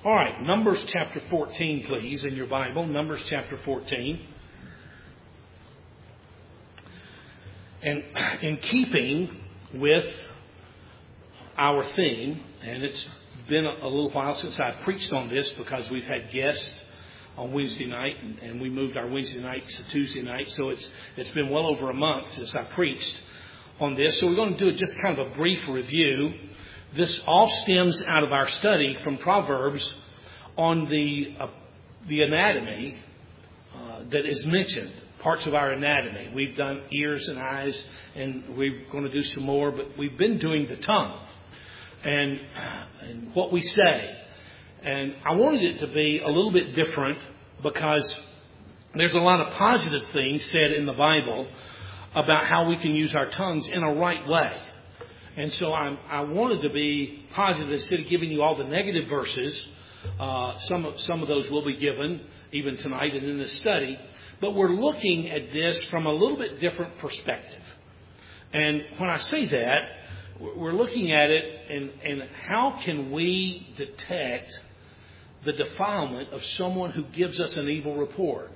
All right, Numbers chapter 14, please, in your Bible. Numbers chapter 14. And in keeping with our theme, and it's been a little while since I've preached on this because we've had guests on Wednesday night, and we moved our Wednesday nights to Tuesday night, so it's been well over a month since I preached on this. So we're going to do just kind of a brief review. This all stems out of our study from Proverbs on the anatomy that is mentioned, parts of our anatomy. We've done ears and eyes, and we're going to do some more, but we've been doing the tongue and what we say. And I wanted it to be a little bit different because there's a lot of positive things said in the Bible about how we can use our tongues in a right way. And so I wanted to be positive instead of giving you all the negative verses. Some of those will be given even tonight and in this study. But we're looking at this from a little bit different perspective. And when I say that, we're looking at it and how can we detect the defilement of someone who gives us an evil report.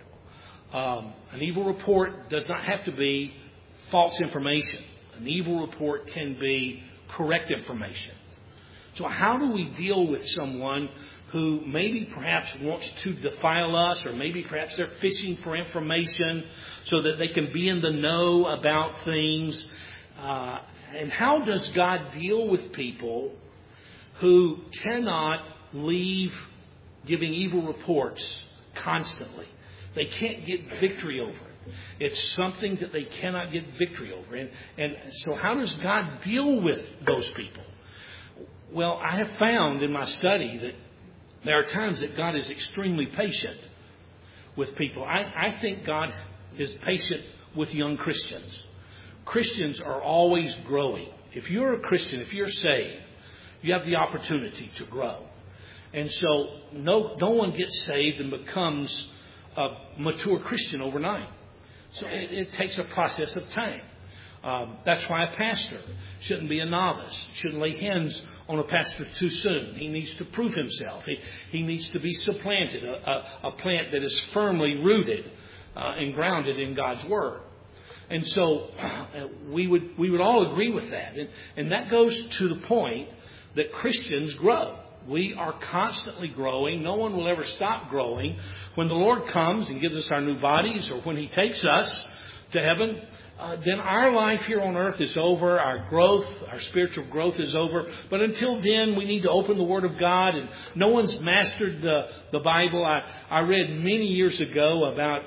An evil report does not have to be false information. An evil report can be correct information. So how do we deal with someone who maybe perhaps wants to defile us, or maybe perhaps they're fishing for information so that they can be in the know about things? And how does God deal with people who cannot leave giving evil reports constantly? They can't get victory over it. It's something that they cannot get victory over. And so how does God deal with those people? Well, I have found in my study that there are times that God is extremely patient with people. I think God is patient with young Christians. Christians are always growing. If you're a Christian, if you're saved, you have the opportunity to grow. And so no one gets saved and becomes a mature Christian overnight. So it takes a process of time. That's why a pastor shouldn't be a novice, shouldn't lay hands on a pastor too soon. He needs to prove himself. He needs to be supplanted, a plant that is firmly rooted and grounded in God's Word. And so we would all agree with that. And that goes to the point that Christians grow. We are constantly growing. No one will ever stop growing. When the Lord comes and gives us our new bodies, or when He takes us to heaven, then our life here on earth is over. Our growth, our spiritual growth is over. But until then, we need to open the Word of God. And no one's mastered the Bible. I read many years ago about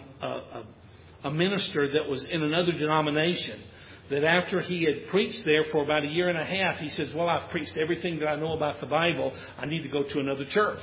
a minister that was in another denomination, that after he had preached there for about a year and a half, he says, well, I've preached everything that I know about the Bible. I need to go to another church.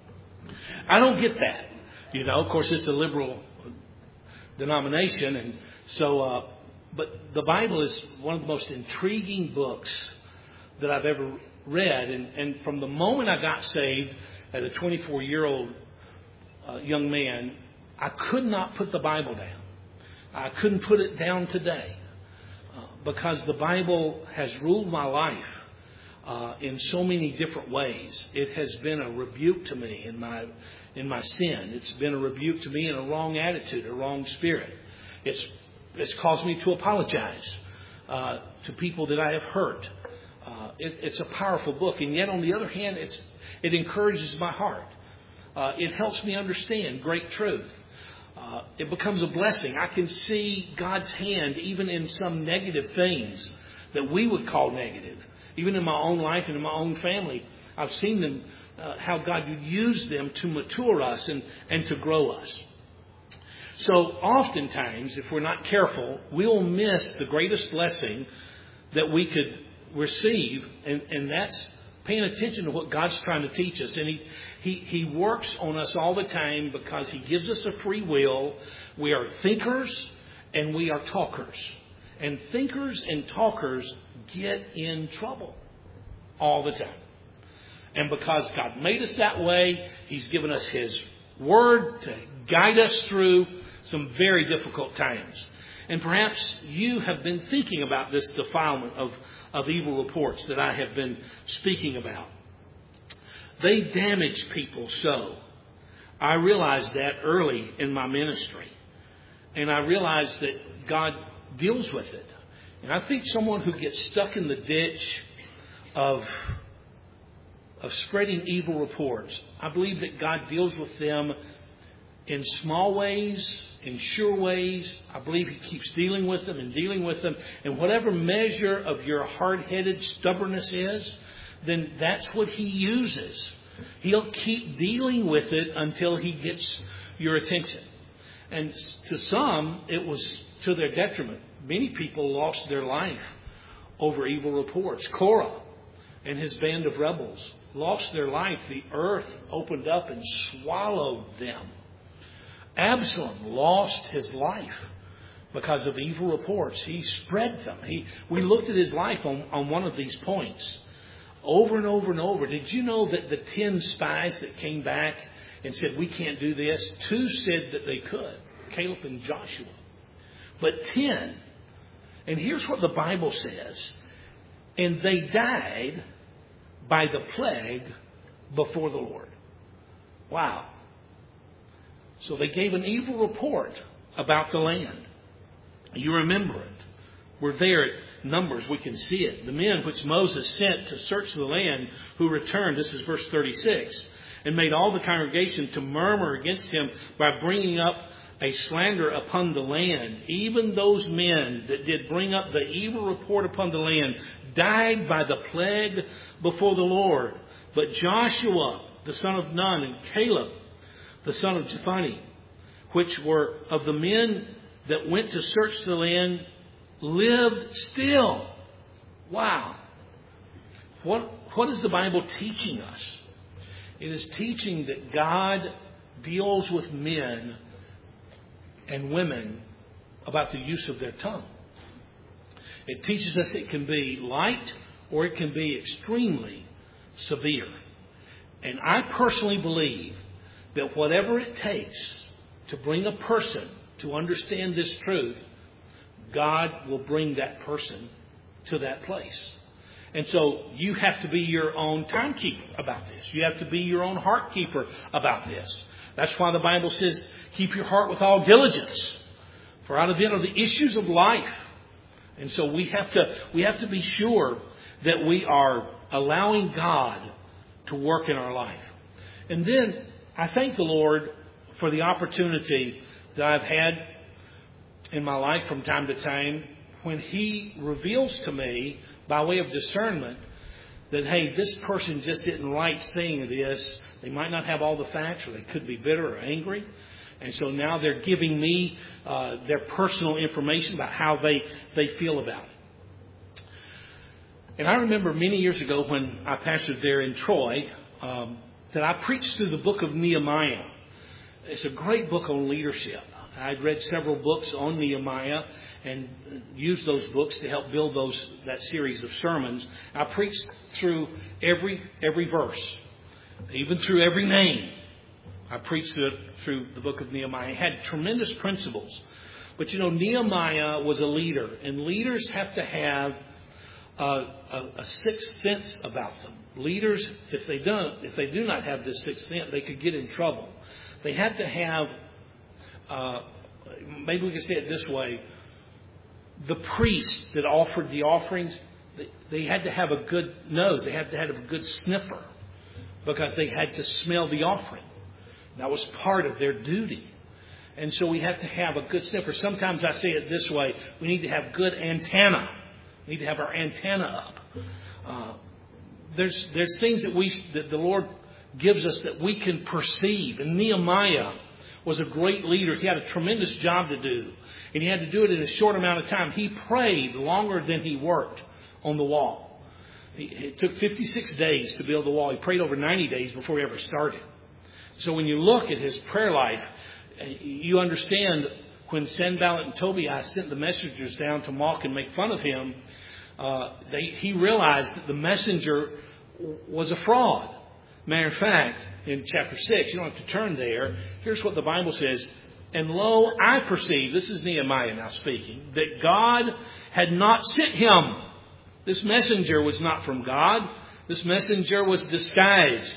I don't get that. You know, of course, it's a liberal denomination. And so, but the Bible is one of the most intriguing books that I've ever read. And from the moment I got saved as a 24-year-old young man, I could not put the Bible down. I couldn't put it down today. Because the Bible has ruled my life in so many different ways. It has been a rebuke to me in my sin. It's been a rebuke to me in a wrong attitude, a wrong spirit. It's caused me to apologize to people that I have hurt. It's a powerful book, and yet on the other hand, it encourages my heart. It helps me understand great truth. It becomes a blessing. I can see God's hand even in some negative things that we would call negative. Even in my own life and in my own family, I've seen them, how God would use them to mature us and to grow us. So oftentimes, if we're not careful, we'll miss the greatest blessing that we could receive, and that's paying attention to what God's trying to teach us. And He works on us all the time because He gives us a free will. We are thinkers and we are talkers. And thinkers and talkers get in trouble all the time. And because God made us that way, He's given us His Word to guide us through some very difficult times. And perhaps you have been thinking about this defilement of evil reports that I have been speaking about. they damage people so. I realized that early in my ministry. And I realized that God deals with it. And I think someone who gets stuck in the ditch of spreading evil reports, I believe that God deals with them in small ways, in sure ways. I believe He keeps dealing with them and dealing with them. And whatever measure of your hard-headed stubbornness is, then that's what He uses. He'll keep dealing with it until He gets your attention. And to some, it was to their detriment. Many people lost their life over evil reports. Korah and his band of rebels lost their life. The earth opened up and swallowed them. Absalom lost his life because of evil reports. He spread them. We looked at his life on one of these points over and over and over. Did you know that the 10 spies that came back and said, we can't do this, 2 said that they could, Caleb and Joshua. But 10, and here's what the Bible says, and they died by the plague before the Lord. Wow. So they gave an evil report about the land. You remember it. We're there at Numbers. We can see it. The men which Moses sent to search the land who returned, this is verse 36, and made all the congregation to murmur against him by bringing up a slander upon the land. Even those men that did bring up the evil report upon the land died by the plague before the Lord. But Joshua, the son of Nun, and Caleb, the son of Jephunneh, which were of the men that went to search the land, lived still. Wow. What is the Bible teaching us? It is teaching that God deals with men and women about the use of their tongue. It teaches us it can be light or it can be extremely severe. And I personally believe that whatever it takes to bring a person to understand this truth, God will bring that person to that place. And so you have to be your own timekeeper about this. You have to be your own heart keeper about this. That's why the Bible says, keep your heart with all diligence, for out of it are the issues of life. And so we have to be sure that we are allowing God to work in our life. And then I thank the Lord for the opportunity that I've had in my life from time to time when He reveals to me by way of discernment that, hey, this person just didn't right saying this. They might not have all the facts, or they could be bitter or angry. And so now they're giving me their personal information about how they feel about it. And I remember many years ago when I pastored there in Troy that I preached through the book of Nehemiah. It's a great book on leadership. I'd read several books on Nehemiah and used those books to help build that series of sermons. I preached through every verse, even through every name. I preached through the book of Nehemiah. It had tremendous principles. But you know, Nehemiah was a leader, and leaders have to have a sixth sense about them. Leaders, if they do not have this sixth sense, they could get in trouble. They have to have, maybe we can say it this way, the priests that offered the offerings, they had to have a good nose. They had to have a good sniffer because they had to smell the offering. That was part of their duty. And so we have to have a good sniffer. Sometimes I say it this way, we need to have good antenna. We need to have our antenna up. There's things that the Lord gives us that we can perceive. And Nehemiah was a great leader. He had a tremendous job to do. And he had to do it in a short amount of time. He prayed longer than he worked on the wall. It took 56 days to build the wall. He prayed over 90 days before he ever started. So when you look at his prayer life, you understand when Sanballat and Tobiah sent the messengers down to mock and make fun of him, he realized that the messenger was a fraud. Matter of fact, in chapter 6, you don't have to turn there, here's what the Bible says. And lo, I perceive, this is Nehemiah now speaking, that God had not sent him. This messenger was not from God. This messenger was disguised.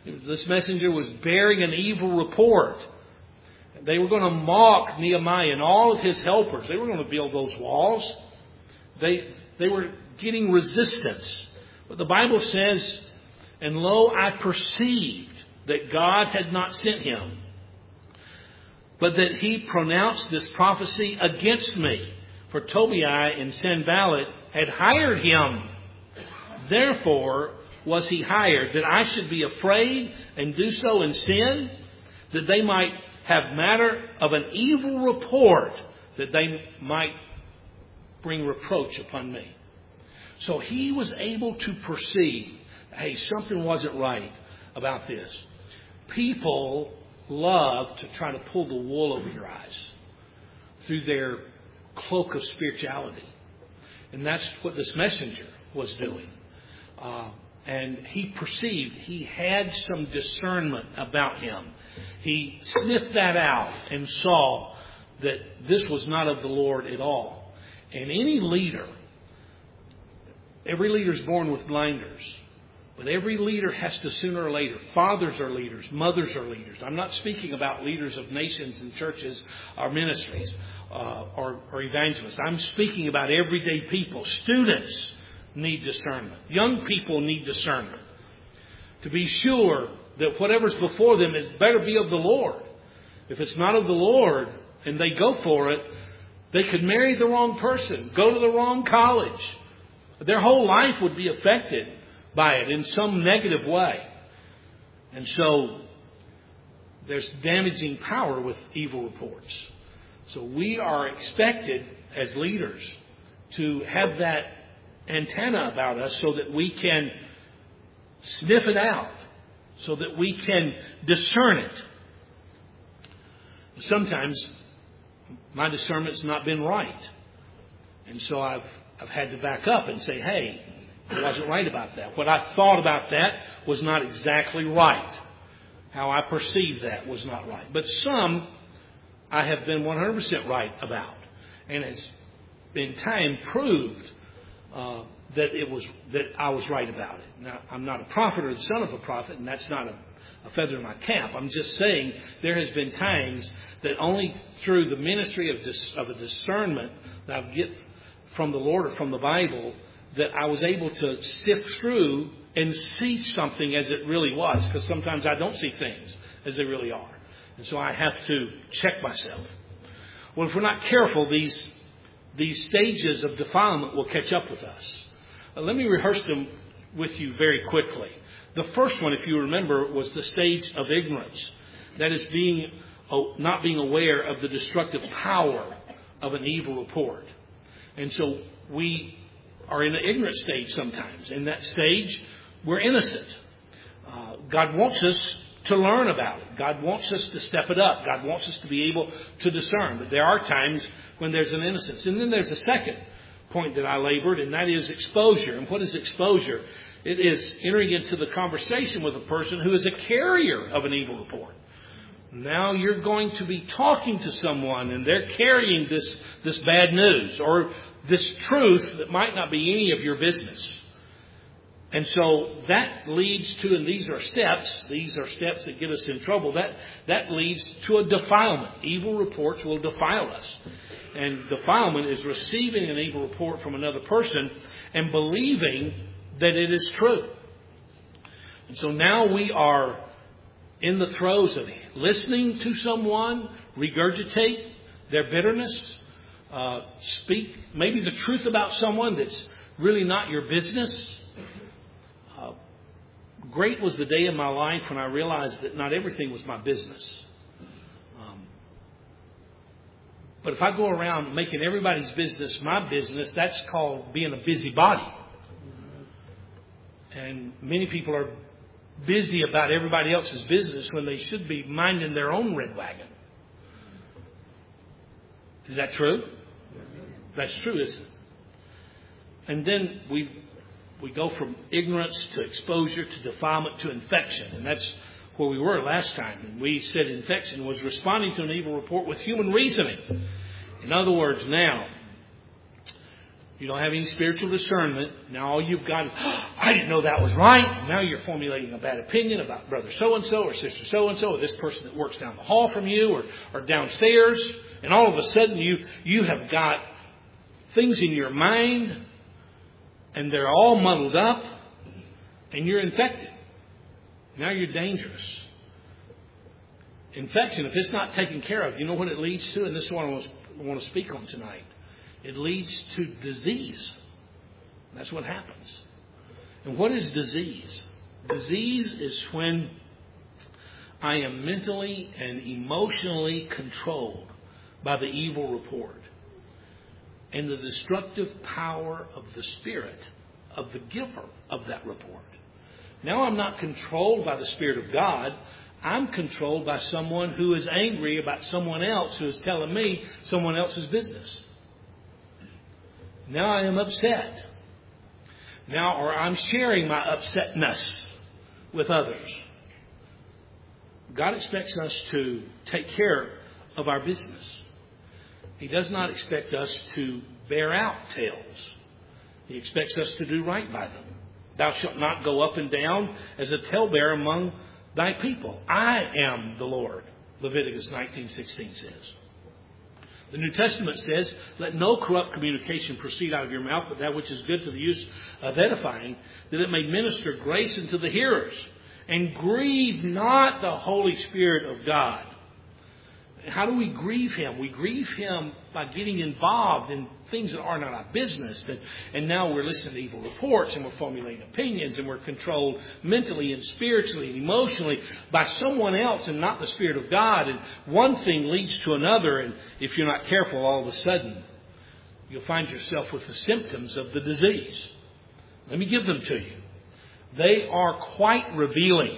This messenger was bearing an evil report. They were going to mock Nehemiah and all of his helpers. They were going to build those walls. They were getting resistance. But the Bible says, and lo, I perceived that God had not sent him, but that he pronounced this prophecy against me. For Tobiah and Sanballat had hired him. Therefore was he hired, that I should be afraid and do so in sin, that they might have matter of an evil report, that they might bring reproach upon me. So he was able to perceive, hey, something wasn't right about this. People love to try to pull the wool over your eyes through their cloak of spirituality. And that's what this messenger was doing. And he perceived, he had some discernment about him. He sniffed that out and saw that this was not of the Lord at all. And any leader, every leader is born with blinders. But every leader has to sooner or later. Fathers are leaders. Mothers are leaders. I'm not speaking about leaders of nations and churches or ministries or evangelists. I'm speaking about everyday people. Students need discernment. Young people need discernment. To be sure that whatever's before them is better be of the Lord. If it's not of the Lord and they go for it, they could marry the wrong person, go to the wrong college. Their whole life would be affected by it in some negative way. And so there's damaging power with evil reports. So we are expected as leaders to have that antenna about us so that we can sniff it out, so that we can discern it. Sometimes my discernment's not been right. And so I've had to back up and say, hey, I wasn't right about that. What I thought about that was not exactly right. How I perceived that was not right. But some I have been 100% right about. And it's in time proved that I was right about it. Now, I'm not a prophet or the son of a prophet, and that's not a feather in my cap. I'm just saying there has been times that only through the ministry of a discernment that I get from the Lord or from the Bible that I was able to sift through and see something as it really was. Because sometimes I don't see things as they really are. And so I have to check myself. Well, if we're not careful, these stages of defilement will catch up with us. Let me rehearse them with you very quickly. The first one, if you remember, was the stage of ignorance. That is not being aware of the destructive power of an evil report. And so we are in an ignorant stage sometimes. In that stage, we're innocent. God wants us to learn about it. God wants us to step it up. God wants us to be able to discern. But there are times when there's an innocence. And then there's a second point that I labored, and that is exposure. And what is exposure? It is entering into the conversation with a person who is a carrier of an evil report. Now you're going to be talking to someone and they're carrying this bad news or this truth that might not be any of your business. And so that leads to, and these are steps that get us in trouble, that leads to a defilement. Evil reports will defile us. And defilement is receiving an evil report from another person and believing that it is true. And so now we are in the throes of listening to someone regurgitate their bitterness, speak maybe the truth about someone that's really not your business. Great was the day in my life when I realized that not everything was my business. But if I go around making everybody's business my business, that's called being a busybody. And many people are busy about everybody else's business when they should be minding their own red wagon. Is that true? That's true, isn't it? And then we go from ignorance to exposure to defilement to infection. And that's where we were last time. And we said infection was responding to an evil report with human reasoning. In other words, now, You don't have any spiritual discernment. Now all you've got is, I didn't know that was right. Now you're formulating a bad opinion about brother so-and-so or sister so-and-so or this person that works down the hall from you or downstairs. And all of a sudden you have got things in your mind and they're all muddled up and you're infected. Now you're dangerous. Infection, if it's not taken care of, you know what it leads to? And this is what I want to speak on tonight. It leads to disease. That's what happens. And what is disease? Disease is when I am mentally and emotionally controlled by the evil report and the destructive power of the spirit of the giver of that report. Now I'm not controlled by the Spirit of God. I'm controlled by someone who is angry about someone else who is telling me someone else's business. Now I am upset. Or I'm sharing my upsetness with others. God expects us to take care of our business. He does not expect us to bear out tales. He expects us to do right by them. Thou shalt not go up and down as a talebearer among thy people. I am the Lord, Leviticus 19:16 says. The New Testament says, let no corrupt communication proceed out of your mouth, but that which is good to the use of edifying, that it may minister grace unto the hearers. And grieve not the Holy Spirit of God. How do we grieve Him? We grieve Him by getting involved in things that are not our business. And now we're listening to evil reports and we're formulating opinions and we're controlled mentally and spiritually and emotionally by someone else and not the Spirit of God. And one thing leads to another. And if you're not careful, all of a sudden you'll find yourself with the symptoms of the disease. Let me give them to you. They are quite revealing.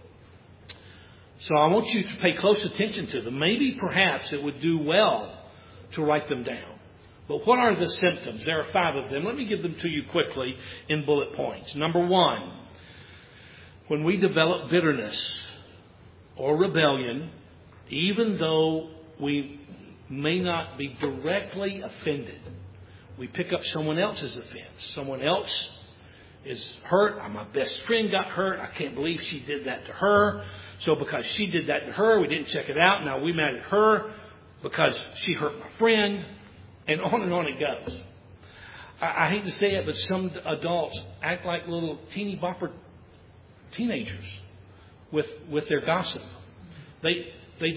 So I want you to pay close attention to them. Maybe perhaps it would do well to write them down. But what are the symptoms? There are 5 of them. Let me give them to you quickly in bullet points. Number 1, when we develop bitterness or rebellion, even though we may not be directly offended, we pick up someone else's offense. Someone else is hurt. My best friend got hurt. I can't believe she did that to her. So because she did that to her, we didn't check it out. Now we mad at her because she hurt my friend. And on it goes. I hate to say it, but some adults act like little teeny bopper teenagers with their gossip. They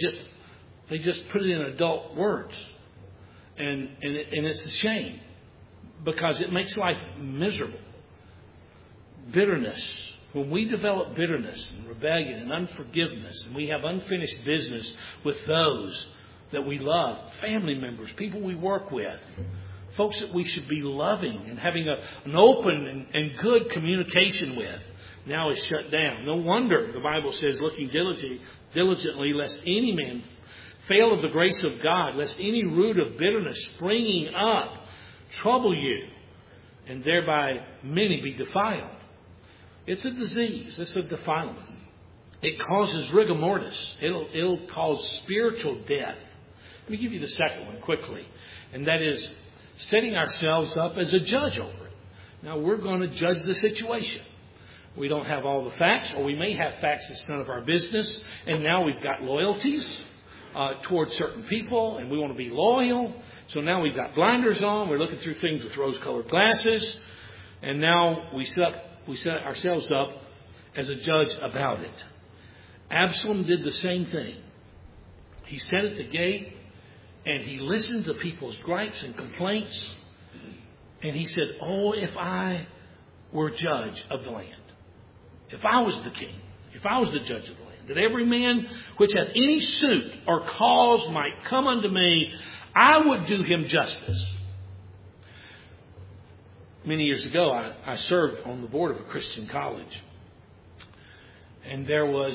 just put it in adult words. And it's a shame because it makes life miserable. Bitterness. When we develop bitterness and rebellion and unforgiveness, and we have unfinished business with those that we love, family members, people we work with, folks that we should be loving and having an open and good communication with, now is shut down. No wonder the Bible says, looking diligently, lest any man fail of the grace of God, lest any root of bitterness springing up trouble you, and thereby many be defiled. It's a disease. It's a defilement. It causes rigor mortis. It'll cause spiritual death. Let me give you the second one quickly. And that is setting ourselves up as a judge over it. Now we're going to judge the situation. We don't have all the facts, or we may have facts that's none of our business. And now we've got loyalties towards certain people, and we want to be loyal. So now we've got blinders on. We're looking through things with rose-colored glasses. And now we set ourselves up as a judge about it. Absalom did the same thing. He sat at the gate and he listened to people's gripes and complaints. And he said, oh, if I were judge of the land, if I was the king, if I was the judge of the land, that every man which hath any suit or cause might come unto me, I would do him justice. Many years ago, I served on the board of a Christian college. And there was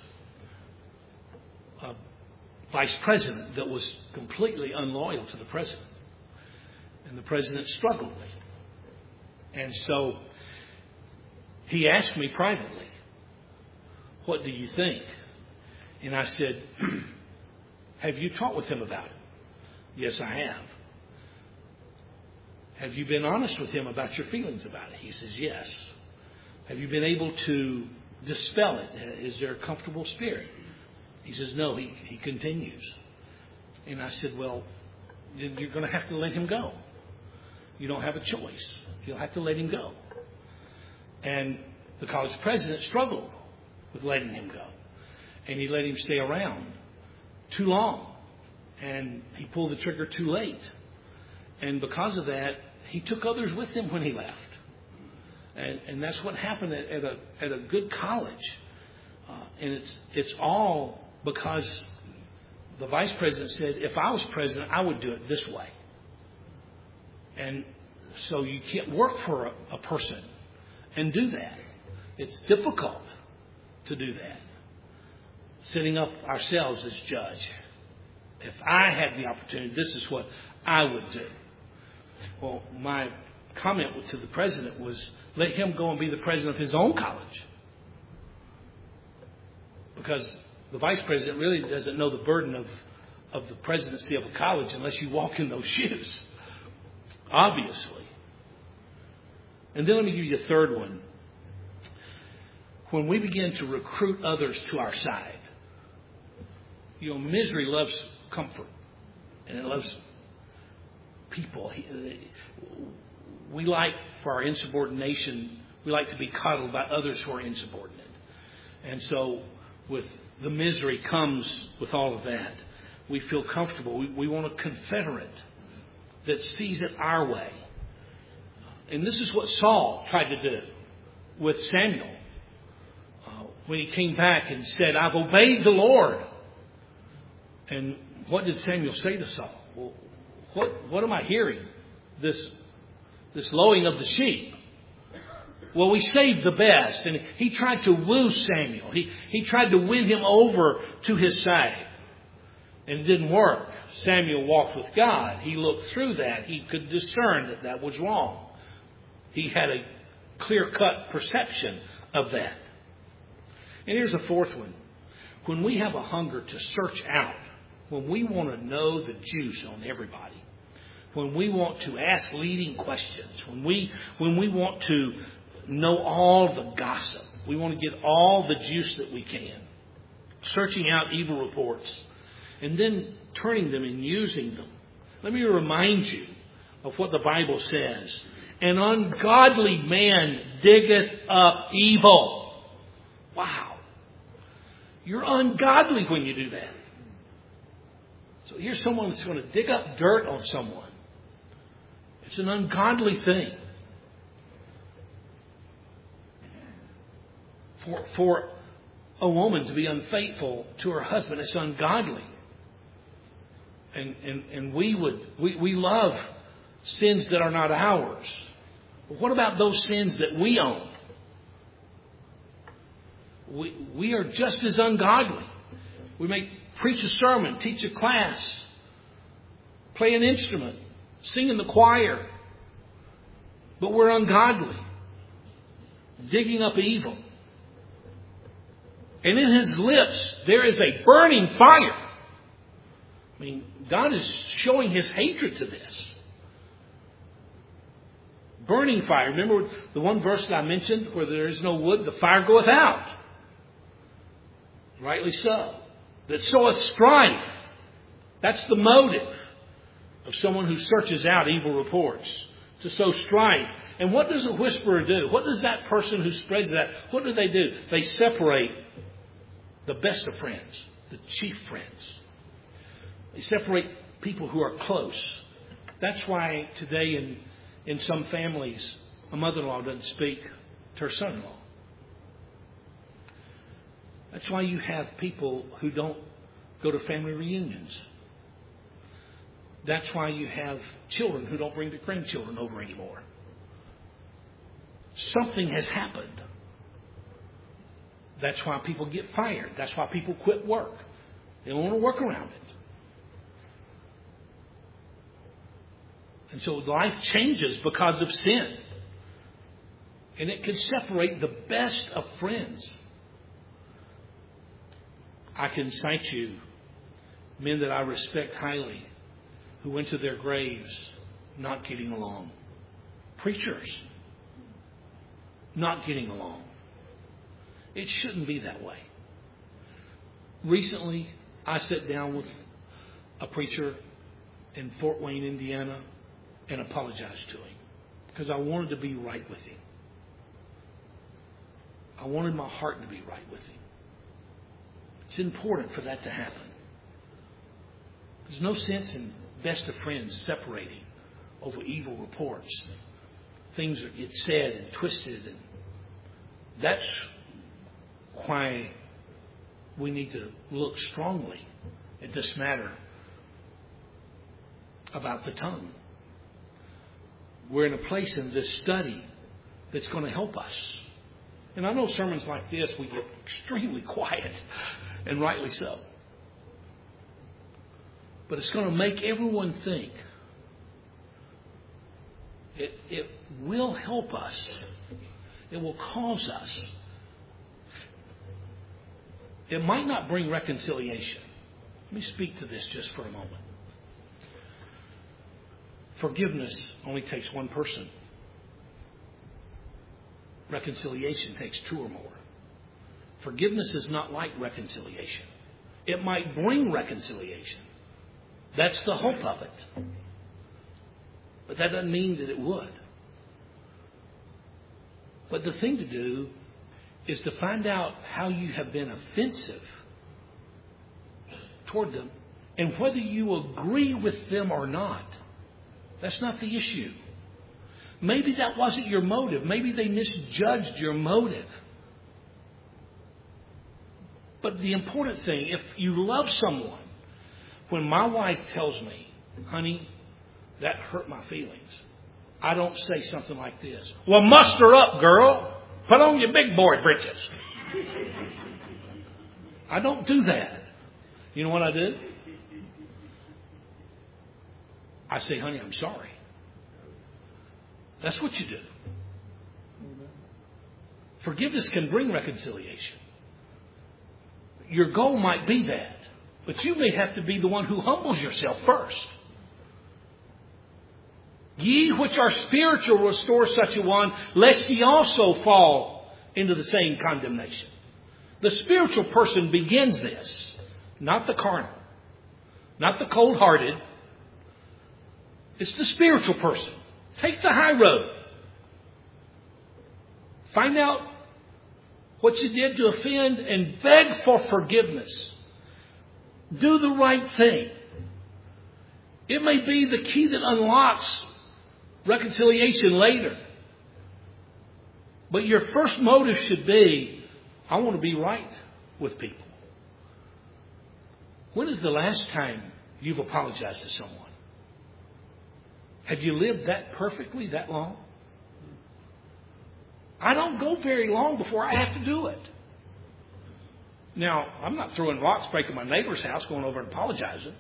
a vice president that was completely unloyal to the president. And the president struggled with it. And so he asked me privately, what do you think? And I said, have you talked with him about it? Yes, I have. Have you been honest with him about your feelings about it? He says, yes. Have you been able to dispel it? Is there a comfortable spirit? He says, no. He continues. And I said, well, you're going to have to let him go. You don't have a choice. You'll have to let him go. And the college president struggled with letting him go. And he let him stay around too long. And he pulled the trigger too late. And because of that, he took others with him when he left. And that's what happened at a good college. And it's all because the vice president said, if I was president, I would do it this way. And so you can't work for a person and do that. It's difficult to do that. Setting up ourselves as judge. If I had the opportunity, this is what I would do. Well, my comment to the president was, let him go and be the president of his own college. Because the vice president really doesn't know the burden of the presidency of a college unless you walk in those shoes. Obviously. And then let me give you a third one. When we begin to recruit others to our side, misery loves comfort. And it loves people. We like, for our insubordination, we like to be coddled by others who are insubordinate. And so with the misery comes with all of that. We feel comfortable. We want a confederate that sees it our way. And this is what Saul tried to do with Samuel. When he came back and said, I've obeyed the Lord. And what did Samuel say to Saul? Well, what am I hearing? This lowing of the sheep. Well, we saved the best. And he tried to woo Samuel. He tried to win him over to his side. And it didn't work. Samuel walked with God. He looked through that. He could discern that was wrong. He had a clear-cut perception of that. And here's a fourth one. When we have a hunger to search out, when we want to know the juice on everybody, when we want to ask leading questions, when we want to know all the gossip, we want to get all the juice that we can, searching out evil reports, and then turning them and using them. Let me remind you of what the Bible says. An ungodly man diggeth up evil. Wow. You're ungodly when you do that. So here's someone that's going to dig up dirt on someone. It's an ungodly thing. For a woman to be unfaithful to her husband, it's ungodly. And we love sins that are not ours. But what about those sins that we own? We are just as ungodly. We may preach a sermon, teach a class, play an instrument, sing in the choir, but we're ungodly, digging up evil. And in his lips, there is a burning fire. I mean, God is showing his hatred to this. Burning fire. Remember the one verse that I mentioned, where there is no wood, the fire goeth out. Rightly so. That soweth strife. That's the motive of someone who searches out evil reports. To sow strife. And what does a whisperer do? What does that person who spreads that, what do? They separate the best of friends, the chief friends. They separate people who are close. That's why today in some families, a mother-in-law doesn't speak to her son-in-law. That's why you have people who don't go to family reunions. That's why you have children who don't bring their grandchildren over anymore. Something has happened. That's why people get fired. That's why people quit work. They don't want to work around it. And so life changes because of sin. And it can separate the best of friends. I can cite you men that I respect highly who went to their graves not getting along. preachers not getting along. It shouldn't be that way. Recently, I sat down with a preacher in Fort Wayne, Indiana, and apologized to him because I wanted to be right with him. I wanted my heart to be right with him. It's important for that to happen. There's no sense in best of friends separating over evil reports. Things that get said and twisted. And that's why we need to look strongly at this matter about the tongue. We're in a place in this study that's going to help us. And I know sermons like this, we get extremely quiet, and rightly so. But it's going to make everyone think. It will help us. It will cause us. It might not bring reconciliation. Let me speak to this just for a moment. Forgiveness only takes one person. Reconciliation takes two or more. Forgiveness is not like reconciliation. It might bring reconciliation. That's the hope of it. But that doesn't mean that it would. But the thing to do is to find out how you have been offensive toward them and whether you agree with them or not. That's not the issue. Maybe that wasn't your motive. Maybe they misjudged your motive. But the important thing, if you love someone, when my wife tells me, honey, that hurt my feelings, I don't say something like this. Well, muster up, girl. Put on your big boy britches. I don't do that. You know what I do? I say, honey, I'm sorry. That's what you do. Forgiveness can bring reconciliation. Your goal might be that. But you may have to be the one who humbles yourself first. Ye which are spiritual restore such a one, lest ye also fall into the same condemnation. The spiritual person begins this, not the carnal, not the cold-hearted. It's the spiritual person. Take the high road. Find out what you did to offend and beg for forgiveness. Do the right thing. It may be the key that unlocks reconciliation later. But your first motive should be, I want to be right with people. When is the last time you've apologized to someone? Have you lived that perfectly that long? I don't go very long before I have to do it. Now, I'm not throwing rocks, breaking my neighbor's house, going over and apologizing.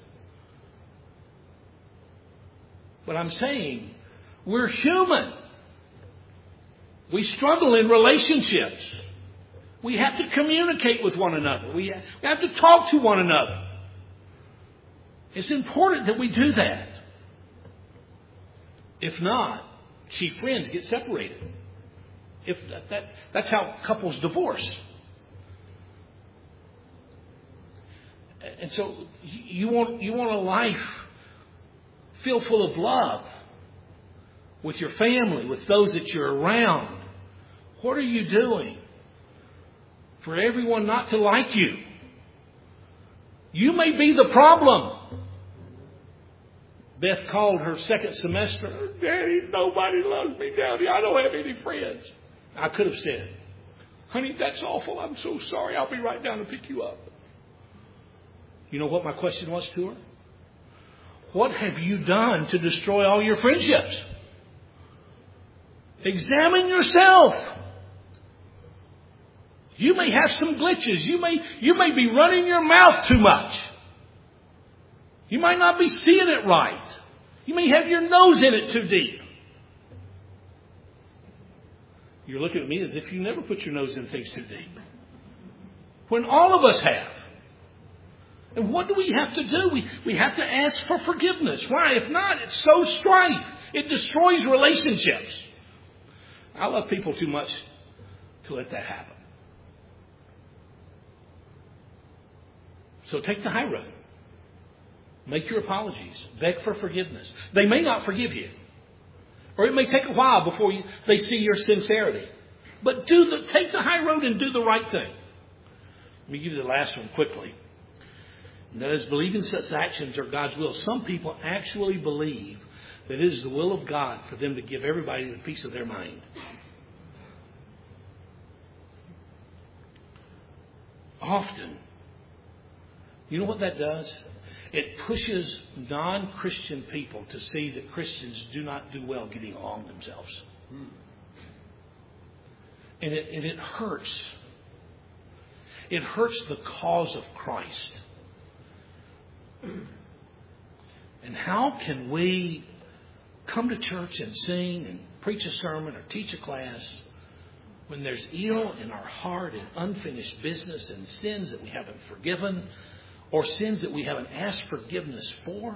But I'm saying, we're human. We struggle in relationships. We have to communicate with one another. We have to talk to one another. It's important that we do that. If not, chief friends get separated. That's how couples divorce. And so you want a life filled full of love with your family, with those that you're around. What are you doing for everyone not to like you? You may be the problem. Beth called her second semester, Daddy, nobody loves me down here. I don't have any friends. I could have said, honey, that's awful. I'm so sorry. I'll be right down to pick you up. You know what my question was to her? What have you done to destroy all your friendships? Examine yourself. You may have some glitches. You may be running your mouth too much. You might not be seeing it right. You may have your nose in it too deep. You're looking at me as if you never put your nose in things too deep. When all of us have. And what do we have to do? We have to ask for forgiveness. Why? If not, it sows strife. It destroys relationships. I love people too much to let that happen. So take the high road. Make your apologies. Beg for forgiveness. They may not forgive you. Or it may take a while before they see your sincerity. But take the high road and do the right thing. Let me give you the last one quickly. And that is, believing such actions are God's will. Some people actually believe that it is the will of God for them to give everybody the peace of their mind. Often, you know what that does? It pushes non-Christian people to see that Christians do not do well getting along themselves. And it hurts. It hurts the cause of Christ. And how can we come to church and sing and preach a sermon or teach a class when there's ill in our heart and unfinished business and sins that we haven't forgiven or sins that we haven't asked forgiveness for?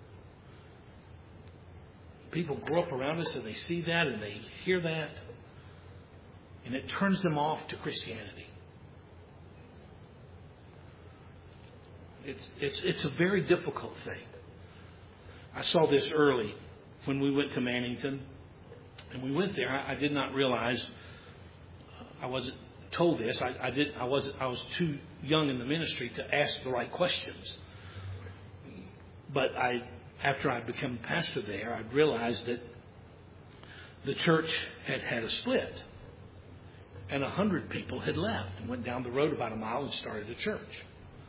People grow up around us and they see that and they hear that, and it turns them off to Christianity. It's a very difficult thing. I saw this early when we went to Mannington, and we went there. I did not realize, I wasn't told this. I was too young in the ministry to ask the right questions. But after I became pastor there, I realized that the church had had a split, and 100 people had left and went down the road about a mile and started a church.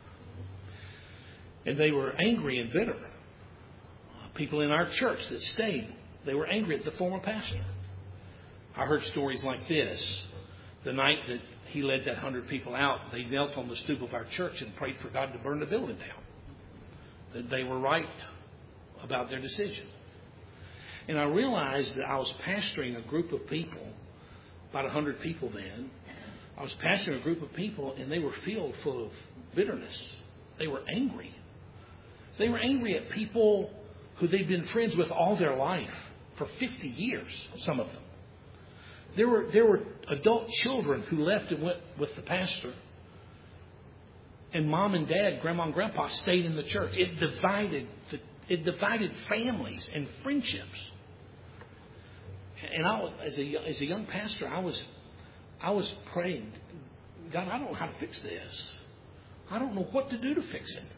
And they were angry and bitter. People in our church that stayed, they were angry at the former pastor. I heard stories like this. The night that he led that 100 people out, they knelt on the stoop of our church and prayed for God to burn the building down. That they were right about their decision. And I realized that I was pastoring a group of people, about 100 people then. I was pastoring a group of people, and they were filled full of bitterness. They were angry. They were angry at people who they'd been friends with all their life, for 50 years, some of them. There were adult children who left and went with the pastor. And mom and dad, grandma and grandpa stayed in the church. It divided families and friendships. And as a young pastor, I was praying, God, I don't know how to fix this. I don't know what to do to fix it.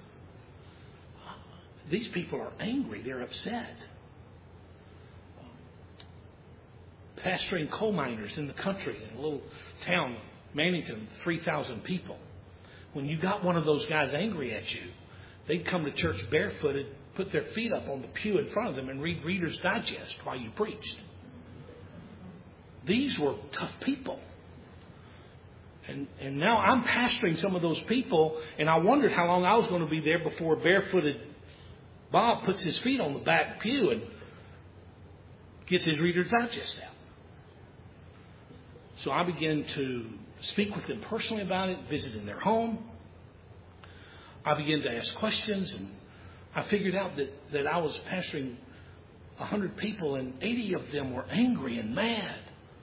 These people are angry. They're upset. Pastoring coal miners in the country, in a little town, Mannington, 3,000 people. When you got one of those guys angry at you, they'd come to church barefooted, put their feet up on the pew in front of them, and read Reader's Digest while you preached. These were tough people. And now I'm pastoring some of those people, and I wondered how long I was going to be there before barefooted Bob puts his feet on the back pew and gets his Reader's Digest out. So I began to speak with them personally about it, visit in their home. I began to ask questions, and I figured out that I was pastoring 100 people, and 80 of them were angry and mad.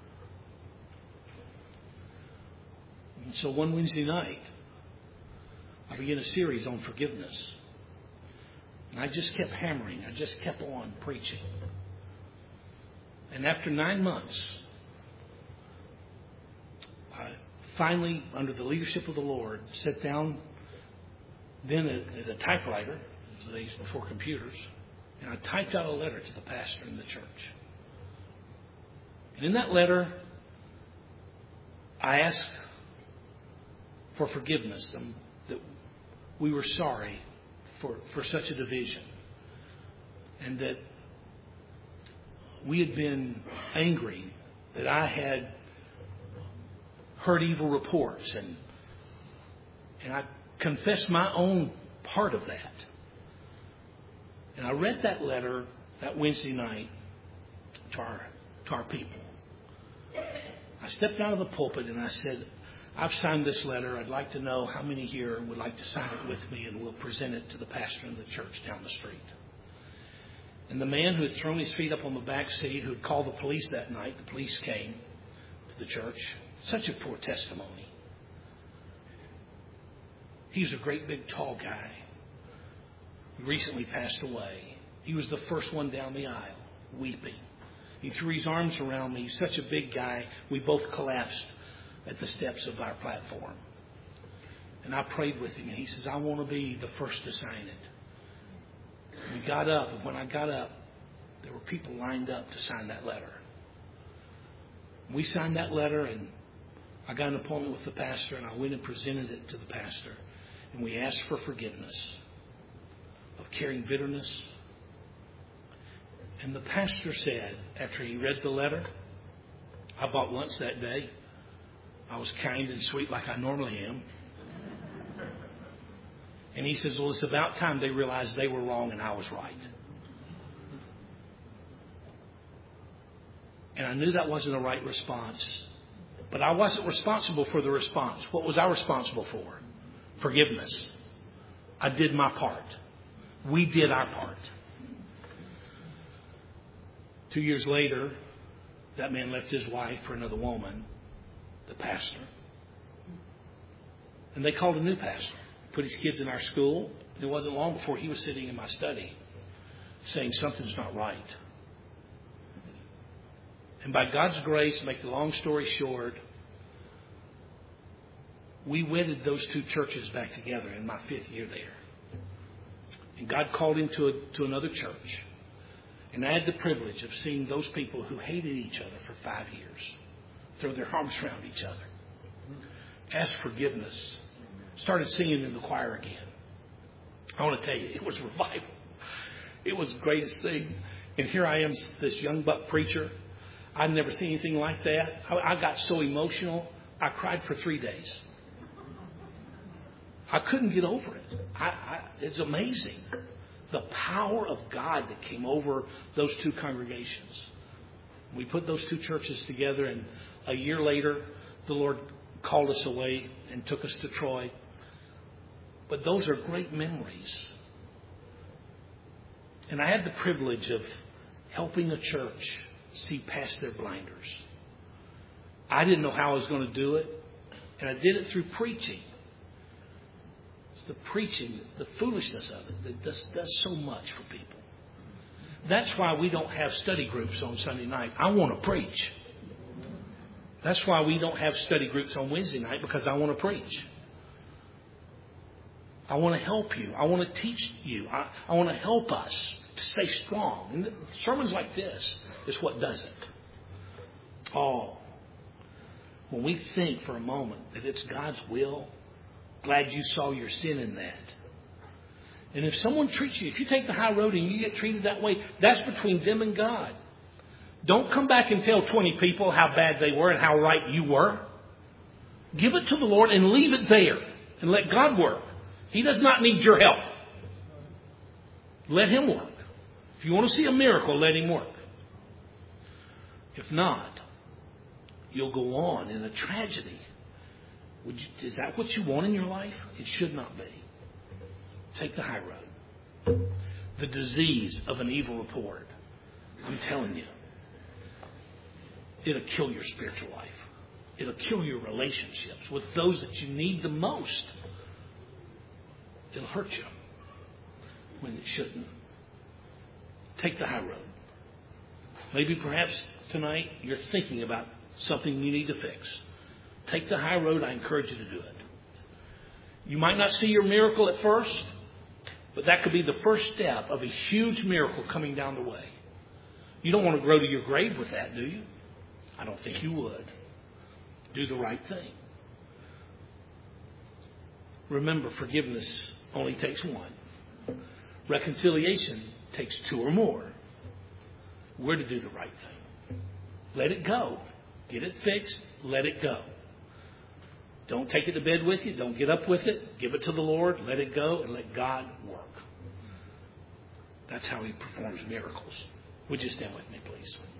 And so one Wednesday night, I began a series on forgiveness. And I just kept hammering. I just kept on preaching. And after 9 months, I finally, under the leadership of the Lord, sat down then at a typewriter, the days before computers, and I typed out a letter to the pastor in the church. And in that letter, I asked for forgiveness, that we were sorry for such a division, and that we had been angry, that I had heard evil reports, and I confessed my own part of that. And I read that letter that Wednesday night to our people. I stepped out of the pulpit and I said, I've signed this letter. I'd like to know how many here would like to sign it with me, and we'll present it to the pastor in the church down the street. And the man who had thrown his feet up on the back seat, who had called the police that night, the police came, the church. Such a poor testimony. He was a great big tall guy. He recently passed away. He was the first one down the aisle, weeping. He threw his arms around me. He's such a big guy. We both collapsed at the steps of our platform. And I prayed with him, and he says, I want to be the first to sign it. We got up, and when I got up, there were people lined up to sign that letter. We signed that letter, and I got an appointment with the pastor, and I went and presented it to the pastor. And we asked for forgiveness of carrying bitterness. And the pastor said, after he read the letter, I bought lunch that day. I was kind and sweet like I normally am. And he says, well, it's about time they realized they were wrong and I was right. And I knew that wasn't the right response. But I wasn't responsible for the response. What was I responsible for? Forgiveness. I did my part. We did our part. 2 years later, that man left his wife for another woman, the pastor. And they called a new pastor. Put his kids in our school. It wasn't long before he was sitting in my study saying something's not right. And by God's grace, make the long story short, we wedded those two churches back together in my 5th year there. And God called him to another church. And I had the privilege of seeing those people who hated each other for 5 years throw their arms around each other, ask forgiveness, started singing in the choir again. I want to tell you, it was revival. It was the greatest thing. And here I am, this young buck preacher. I'd never seen anything like that. I got so emotional, I cried for 3 days. I couldn't get over it. It's amazing. The power of God that came over those two congregations. We put those two churches together, and a year later, the Lord called us away and took us to Troy. But those are great memories. And I had the privilege of helping a church see past their blinders. I didn't know how I was going to do it, and I did it through preaching. It's the preaching, the foolishness of it that does so much for people. That's why we don't have study groups on Sunday night. I want to preach. That's why we don't have study groups on Wednesday night, because I want to preach. I want to help you. I want to teach you. I want to help us to stay strong. And sermons like this is what does it. Oh, when we think for a moment that it's God's will, glad you saw your sin in that. And if someone treats you, if you take the high road and you get treated that way, that's between them and God. Don't come back and tell 20 people how bad they were and how right you were. Give it to the Lord and leave it there and let God work. He does not need your help. Let Him work. If you want to see a miracle, let Him work. If not, you'll go on in a tragedy. Is that what you want in your life? It should not be. Take the high road. The disease of an evil report. I'm telling you, it'll kill your spiritual life. It'll kill your relationships with those that you need the most. It'll hurt you when it shouldn't. Take the high road. Maybe perhaps tonight you're thinking about something you need to fix. Take the high road. I encourage you to do it. You might not see your miracle at first, but that could be the first step of a huge miracle coming down the way. You don't want to grow to your grave with that, do you? I don't think you would. Do the right thing. Remember, forgiveness only takes one. Reconciliation takes two or more. We're to do the right thing. Let it go. Get it fixed. Let it go. Don't take it to bed with you. Don't get up with it. Give it to the Lord. Let it go and let God work. That's how He performs miracles. Would you stand with me, please?